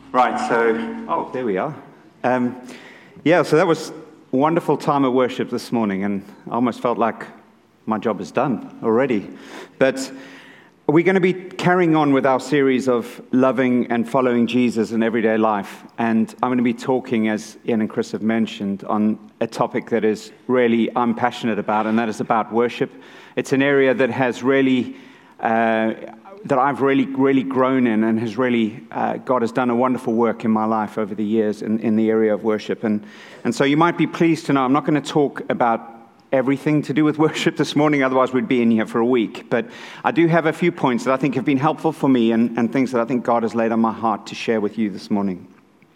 Right, there we are. So that was a wonderful time of worship this morning, and I almost felt like my job is done already. But we're going to be carrying on with our series of loving and following Jesus in everyday life, and I'm going to be talking, as Ian and Chris have mentioned, on a topic that is really I'm passionate about, and that is about worship. It's an area that has really that I've really grown in, and has really, God has done a wonderful work in my life over the years in the area of worship. And so you might be pleased to know I'm not going to talk about everything to do with worship this morning, otherwise we'd be in here for a week. But I do have a few points that I think have been helpful for me and things that I think God has laid on my heart to share with you this morning.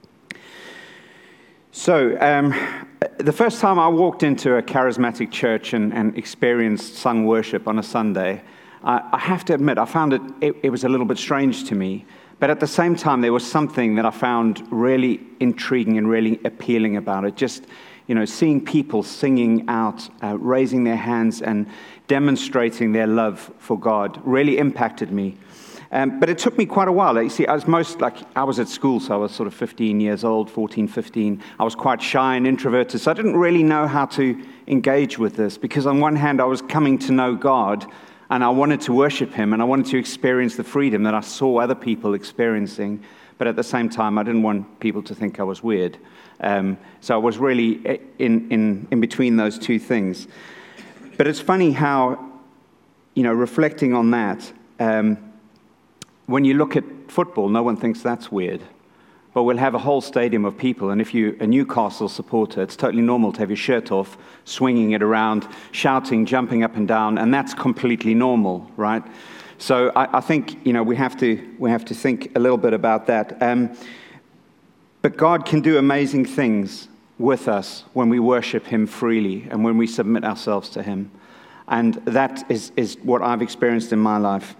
So, the first time I walked into a charismatic church and experienced sung worship on a Sunday, I have to admit, I found it was a little bit strange to me, but at the same time, there was something that I found really intriguing and really appealing about it. Just, seeing people singing out, raising their hands and demonstrating their love for God really impacted me. But it took me quite a while. You see, I was at school, so I was sort of 15 years old, 14, 15. I was quite shy and introverted, so I didn't really know how to engage with this, because on one hand, I was coming to know God, and I wanted to worship Him, and I wanted to experience the freedom that I saw other people experiencing. But at the same time, I didn't want people to think I was weird. So I was really in between those two things. But it's funny how, reflecting on that, when you look at football, no one thinks that's weird. But we'll have a whole stadium of people, and if you're a Newcastle supporter, it's totally normal to have your shirt off, swinging it around, shouting, jumping up and down, and that's completely normal, right? So I think we have to think a little bit about that. But God can do amazing things with us when we worship Him freely and when we submit ourselves to Him, and that is what I've experienced in my life.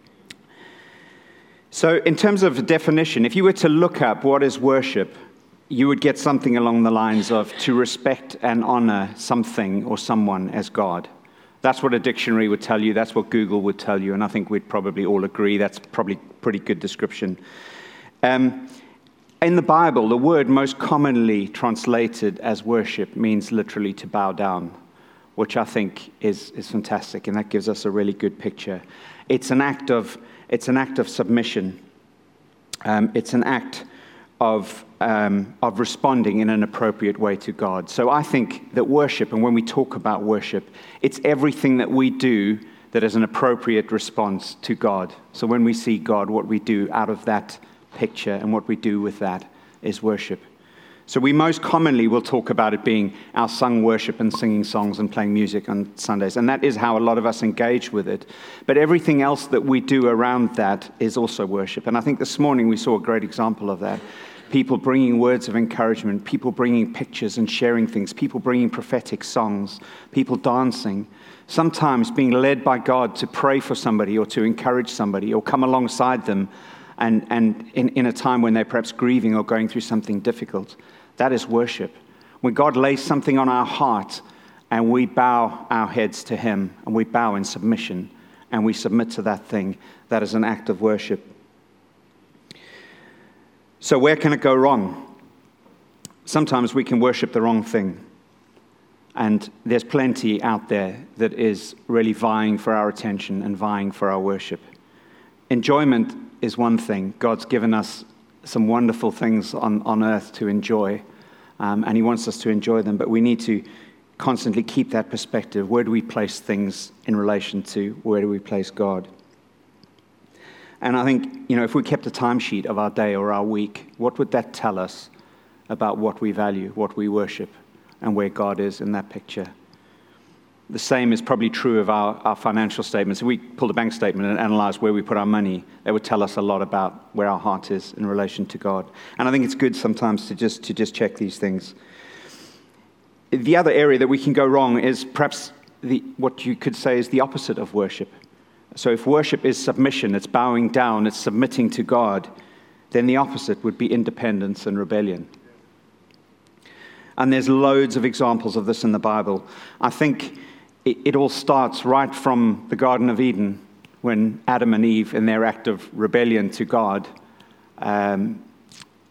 So in terms of definition, if you were to look up what is worship, you would get something along the lines of to respect and honor something or someone as God. That's what a dictionary would tell you. That's what Google would tell you. And I think we'd probably all agree that's probably a pretty good description. In the Bible, the word most commonly translated as worship means literally to bow down, which I think is fantastic. And that gives us a really good picture. It's an act of submission. It's an act of responding in an appropriate way to God. So I think that worship, and when we talk about worship, it's everything that we do that is an appropriate response to God. So when we see God, what we do out of that picture and what we do with that is worship. So we most commonly will talk about it being our sung worship and singing songs and playing music on Sundays. And that is how a lot of us engage with it. But everything else that we do around that is also worship. And I think this morning we saw a great example of that. People bringing words of encouragement, people bringing pictures and sharing things, people bringing prophetic songs, people dancing, sometimes being led by God to pray for somebody or to encourage somebody or come alongside them and in a time when they're perhaps grieving or going through something difficult. That is worship. When God lays something on our heart and we bow our heads to Him and we bow in submission and we submit to that thing, that is an act of worship. So where can it go wrong? Sometimes we can worship the wrong thing. And there's plenty out there that is really vying for our attention and vying for our worship. Enjoyment is one thing. God's given us some wonderful things on earth to enjoy, and He wants us to enjoy them, but we need to constantly keep that perspective. Where do we place things in relation to where do we place God? And I think, if we kept a timesheet of our day or our week, what would that tell us about what we value, what we worship, and where God is in that picture? The same is probably true of our financial statements. If we pulled a bank statement and analyzed where we put our money, that would tell us a lot about where our heart is in relation to God. And I think it's good sometimes to just check these things. The other area that we can go wrong is perhaps what you could say is the opposite of worship. So if worship is submission, it's bowing down, it's submitting to God, then the opposite would be independence and rebellion. And there's loads of examples of this in the Bible. I think it all starts right from the Garden of Eden, when Adam and Eve, in their act of rebellion to God,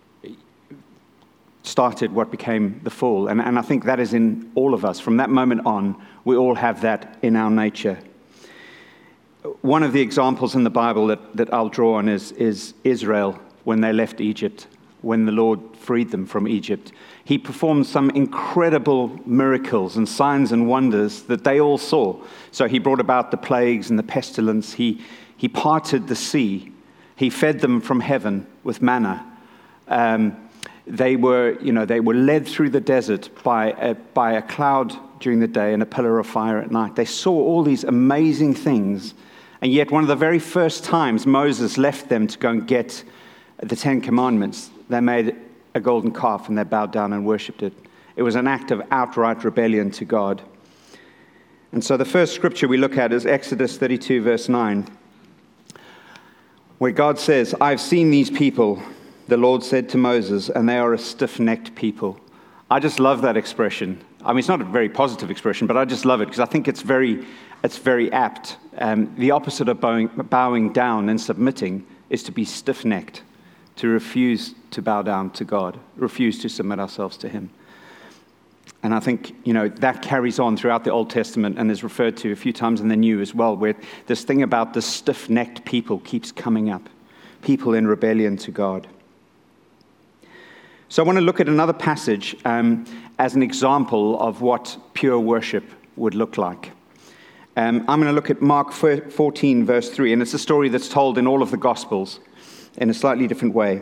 started what became the fall. And I think that is in all of us. From that moment on, we all have that in our nature. One of the examples in the Bible that I'll draw on is Israel when they left Egypt, when the Lord freed them from Egypt. He performed some incredible miracles and signs and wonders that they all saw. So he brought about the plagues and the pestilence. He parted the sea. He fed them from heaven with manna. They were led through the desert by a cloud during the day and a pillar of fire at night. They saw all these amazing things. And yet one of the very first times Moses left them to go and get the Ten Commandments, they made a golden calf and they bowed down and worshipped it. It was an act of outright rebellion to God. And so the first scripture we look at is Exodus 32, verse 9, where God says, "I've seen these people," the Lord said to Moses, "and they are a stiff-necked people." I just love that expression. I mean, it's not a very positive expression, but I just love it because I think it's very apt. The opposite of bowing down and submitting is to be stiff-necked, to refuse to bow down to God, refuse to submit ourselves to Him. And I think, that carries on throughout the Old Testament and is referred to a few times in the New as well, where this thing about the stiff-necked people keeps coming up, people in rebellion to God. So I want to look at another passage as an example of what pure worship would look like. I'm going to look at Mark 14, verse 3, and it's a story that's told in all of the Gospels in a slightly different way.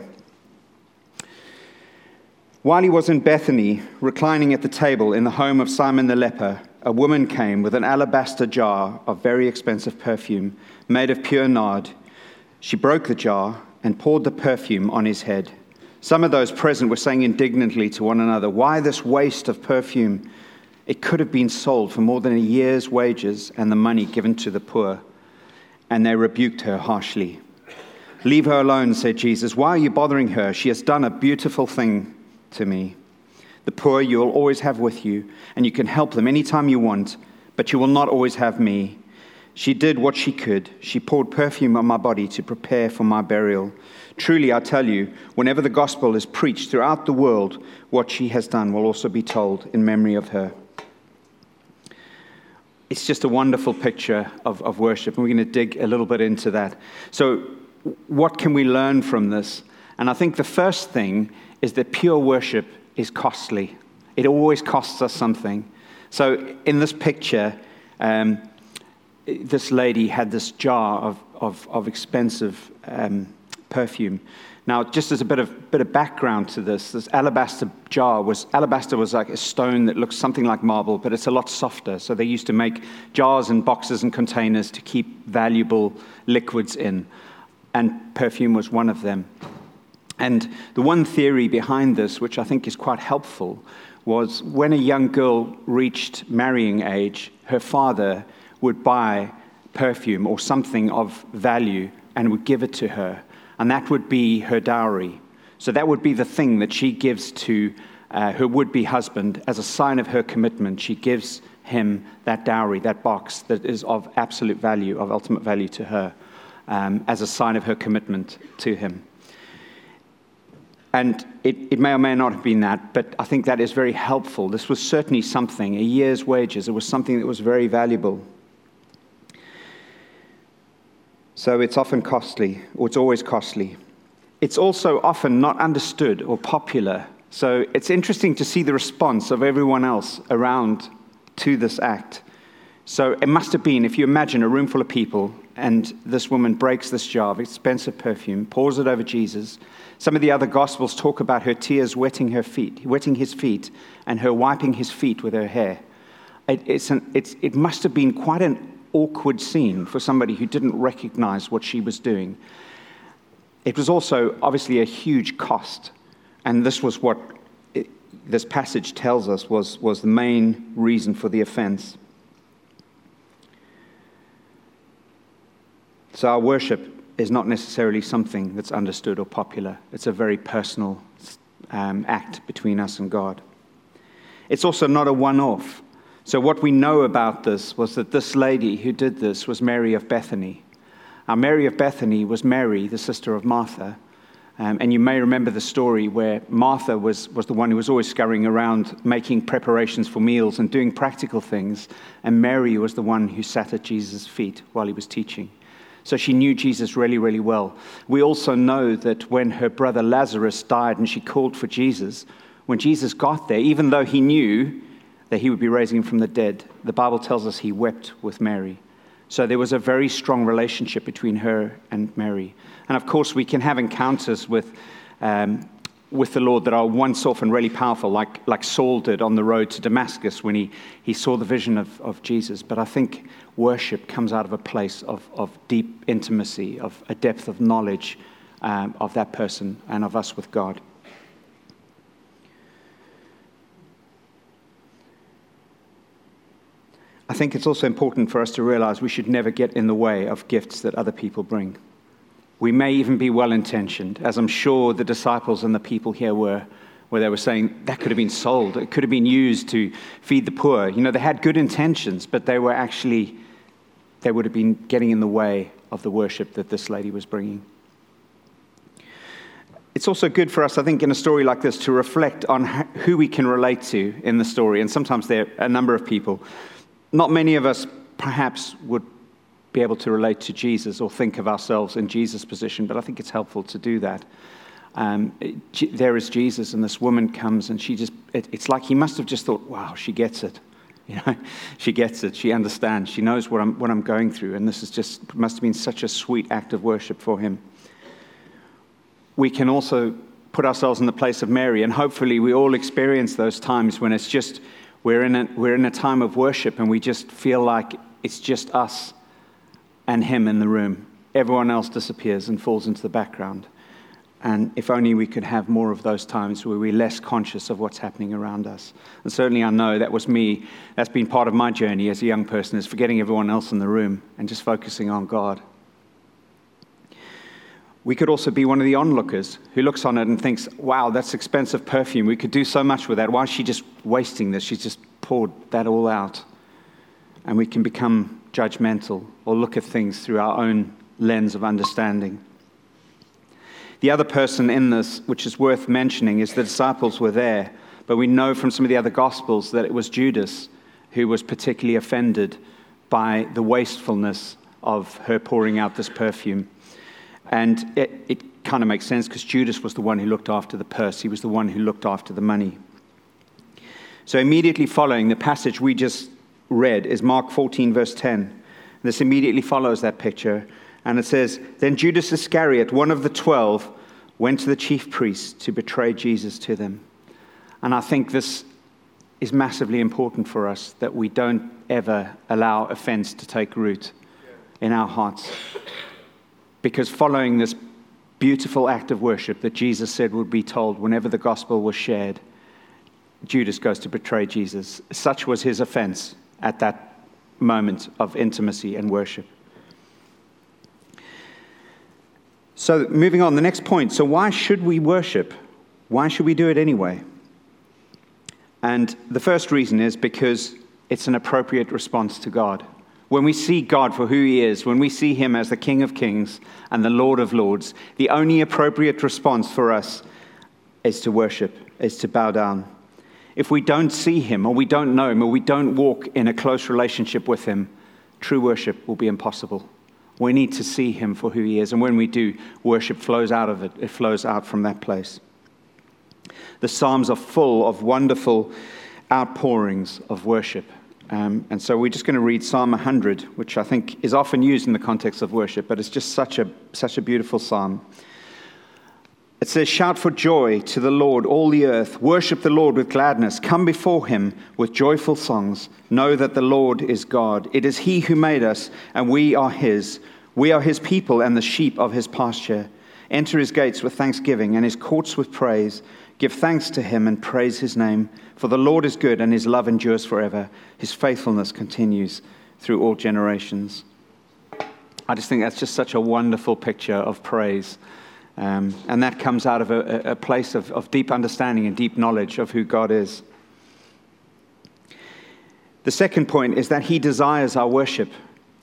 While he was in Bethany, reclining at the table in the home of Simon the leper, a woman came with an alabaster jar of very expensive perfume made of pure nard. She broke the jar and poured the perfume on his head. Some of those present were saying indignantly to one another, "Why this waste of perfume? It could have been sold for more than a year's wages and the money given to the poor." And they rebuked her harshly. "Leave her alone," said Jesus. "Why are you bothering her? She has done a beautiful thing to me. The poor you will always have with you, and you can help them anytime you want, but you will not always have me. She did what she could. She poured perfume on my body to prepare for my burial. Truly, I tell you, whenever the gospel is preached throughout the world, what she has done will also be told in memory of her." It's just a wonderful picture of worship, and we're going to dig a little bit into that. So what can we learn from this? And I think the first thing is that pure worship is costly. It always costs us something. So in this picture, this lady had this jar of expensive perfume. Now, just as a bit of background to this alabaster was like a stone that looks something like marble, but it's a lot softer. So they used to make jars and boxes and containers to keep valuable liquids in, and perfume was one of them. And the one theory behind this, which I think is quite helpful, was when a young girl reached marrying age, her father would buy perfume or something of value and would give it to her. And that would be her dowry. So that would be the thing that she gives to her would-be husband as a sign of her commitment. She gives him that dowry, that box that is of absolute value, of ultimate value to her, as a sign of her commitment to him. And it may or may not have been that, but I think that is very helpful. This was certainly something, a year's wages. It was something that was very valuable. So it's often costly, or it's always costly. It's also often not understood or popular. So it's interesting to see the response of everyone else around to this act. So it must have been, if you imagine a room full of people, and this woman breaks this jar of expensive perfume, pours it over Jesus. Some of the other Gospels talk about her tears wetting his feet, and her wiping his feet with her hair. It must have been quite an awkward scene for somebody who didn't recognize what she was doing. It was also obviously a huge cost, and this was what this passage tells us was the main reason for the offense. So our worship is not necessarily something that's understood or popular. It's a very personal act between us and God. It's also not a one-off. So what we know about this was that this lady who did this was Mary of Bethany. Now, Mary of Bethany was Mary, the sister of Martha. And you may remember the story where Martha was the one who was always scurrying around making preparations for meals and doing practical things. And Mary was the one who sat at Jesus' feet while he was teaching. So she knew Jesus really, really well. We also know that when her brother Lazarus died and she called for Jesus, when Jesus got there, even though he knew that he would be raising him from the dead, the Bible tells us he wept with Mary. So there was a very strong relationship between her and Mary. And of course, we can have encounters with the Lord that are once-off and really powerful, like Saul did on the road to Damascus when he saw the vision of Jesus. But I think worship comes out of a place of deep intimacy, of a depth of knowledge of that person and of us with God. I think it's also important for us to realize we should never get in the way of gifts that other people bring. We may even be well-intentioned, as I'm sure the disciples and the people here were, where they were saying that could have been sold. It could have been used to feed the poor. You know, they had good intentions, but they would have been getting in the way of the worship that this lady was bringing. It's also good for us, I think, in a story like this to reflect on who we can relate to in the story. And sometimes there are a number of people. Not many of us perhaps would be able to relate to Jesus or think of ourselves in Jesus' position, but I think it's helpful to do that. There is Jesus, and this woman comes, and it's like he must have just thought, wow, she gets it. You know, she gets it. She understands. She knows what I'm going through, and this must have been such a sweet act of worship for him. We can also put ourselves in the place of Mary, and hopefully we all experience those times when it's just we're in a time of worship and we just feel like it's just us and him in the room. Everyone else disappears and falls into the background. And if only we could have more of those times where we're less conscious of what's happening around us. And certainly I know that was me. That's been part of my journey as a young person, is forgetting everyone else in the room and just focusing on God. We could also be one of the onlookers who looks on it and thinks, wow, that's expensive perfume. We could do so much with that. Why is she just wasting this? She's just poured that all out. And we can become judgmental or look at things through our own lens of understanding. The other person in this, which is worth mentioning, is the disciples were there. But we know from some of the other Gospels that it was Judas who was particularly offended by the wastefulness of her pouring out this perfume. And it kind of makes sense because Judas was the one who looked after the purse. He was the one who looked after the money. So immediately following the passage we just read is Mark 14, verse 10. This immediately follows that picture. And it says, then Judas Iscariot, one of the 12, went to the chief priests to betray Jesus to them. And I think this is massively important for us, that we don't ever allow offense to take root in our hearts. Because following this beautiful act of worship that Jesus said would be told whenever the gospel was shared, Judas goes to betray Jesus. Such was his offense at that moment of intimacy and worship. So moving on, the next point. So why should we worship? Why should we do it anyway? And the first reason is because it's an appropriate response to God. When we see God for who he is, when we see him as the King of Kings and the Lord of Lords, the only appropriate response for us is to worship, is to bow down. If we don't see him, or we don't know him, or we don't walk in a close relationship with him, true worship will be impossible. We need to see him for who he is. And when we do, worship flows out of it. It flows out from that place. The Psalms are full of wonderful outpourings of worship. And so we're just going to read Psalm 100, which I think is often used in the context of worship, but it's just such a beautiful psalm. It says, shout for joy to the Lord, all the earth. Worship the Lord with gladness. Come before him with joyful songs. Know that the Lord is God. It is he who made us, and we are his. We are his people and the sheep of his pasture. Enter his gates with thanksgiving and his courts with praise. Give thanks to him and praise his name. For the Lord is good and his love endures forever. His faithfulness continues through all generations. I just think that's just such a wonderful picture of praise. And that comes out of a place of deep understanding and deep knowledge of who God is. The second point is that he desires our worship.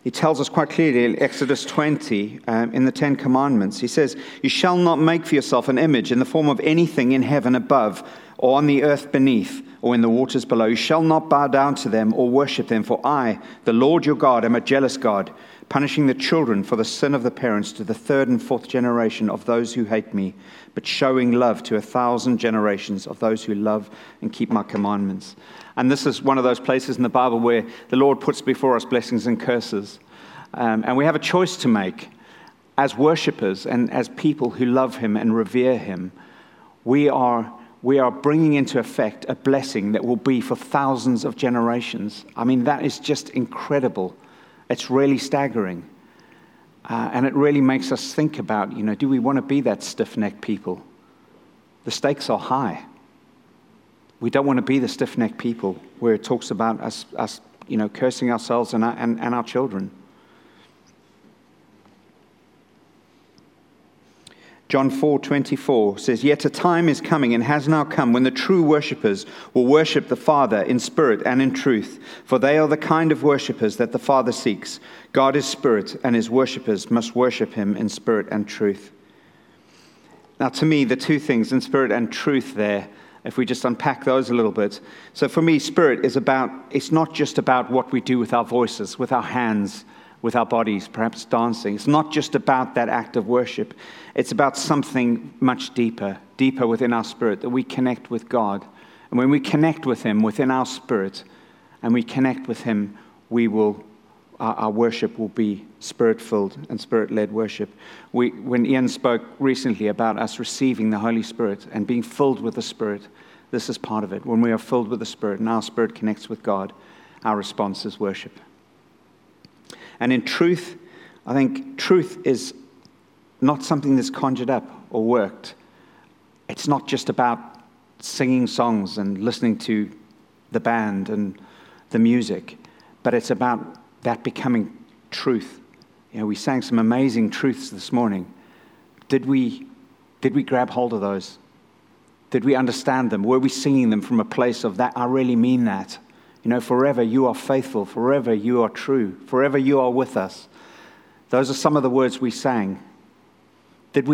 He tells us quite clearly in Exodus 20, in the Ten Commandments, he says, "You shall not make for yourself an image in the form of anything in heaven above, or on the earth beneath, or in the waters below. You shall not bow down to them or worship them, for I, the Lord your God, am a jealous God, punishing the children for the sin of the parents to the third and fourth generation of those who hate me, but showing love to 1,000 generations of those who love and keep my commandments." And this is one of those places in the Bible where the Lord puts before us blessings and curses. And we have a choice to make as worshippers and as people who love him and revere him. We are bringing into effect a blessing that will be for thousands of generations. I mean, that is just incredible. It's really staggering. And it really makes us think about, do we want to be that stiff-necked people? The stakes are high. We don't want to be the stiff-necked people where it talks about us cursing ourselves and our children. John 4:24 says, "Yet a time is coming and has now come when the true worshippers will worship the Father in spirit and in truth, for they are the kind of worshippers that the Father seeks. God is spirit, and his worshippers must worship him in spirit and truth." Now, to me, the two things, in spirit and truth there, if we just unpack those a little bit. So for me, spirit it's not just about what we do with our voices, with our hands, with our bodies, perhaps dancing. It's not just about that act of worship. It's about something much deeper within our spirit, that we connect with God. And when we connect with him within our spirit, and we connect with him, our worship will be spirit-filled and spirit-led worship. When Ian spoke recently about us receiving the Holy Spirit and being filled with the Spirit, this is part of it. When we are filled with the Spirit and our spirit connects with God, our response is worship. And in truth, I think truth is not something that's conjured up or worked. It's not just about singing songs and listening to the band and the music, but it's about that becoming truth. We sang some amazing truths this morning. Did we grab hold of those? Did we understand them? Were we singing them from a place of that? I really mean that. Forever you are faithful. Forever you are true. Forever you are with us. Those are some of the words we sang.